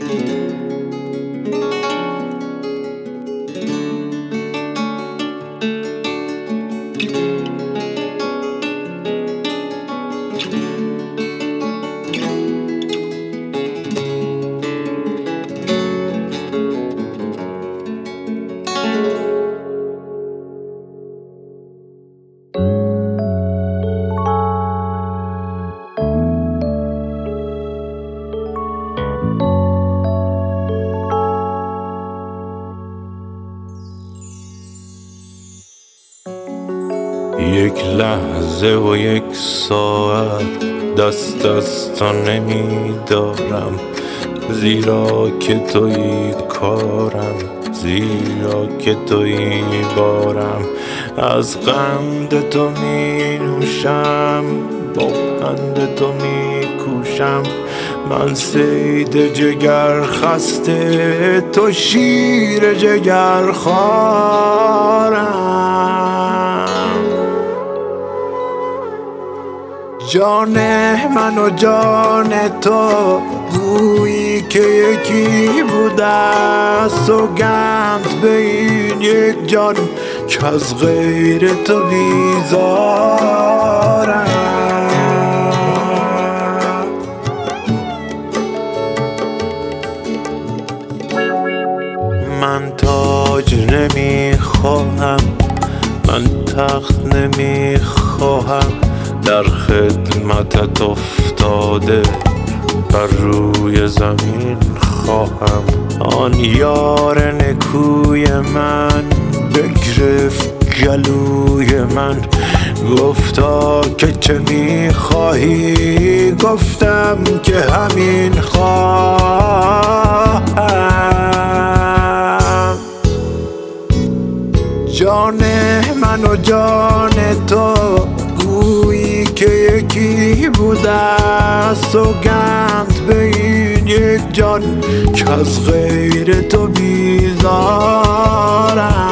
یک لحظه و یک ساعت دست از تو نمیدارم، زیرا که تویی کارم، زیرا که تویی بارم. از قند تو می نوشم، با پند تو می کوشم. من صید جگر خسته، تو شیر جگر خوارم. جان من و جان تو گویی که یکی بوده، سوگند به این یک جان که از غیر تو بیزارم. من تاج نمیخواهم، من تخت نمیخواهم، در خدمتت افتاده بر روی زمین خواهم. آن یار نکوی من بگرفت گلوی من، گفتا که چه میخواهی؟ گفتم که همین خواهم. جان من و جان تو گویی که یکی بوده، سوگند به این یک جان که از غیر تو بیزارم.